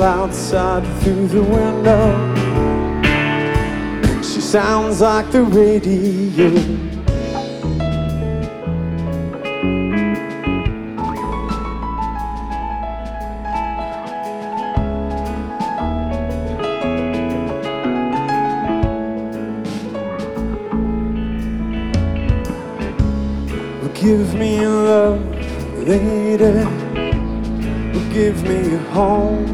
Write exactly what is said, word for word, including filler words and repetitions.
outside through the window. She sounds like the radio. Give me your love, lady. Give me your home.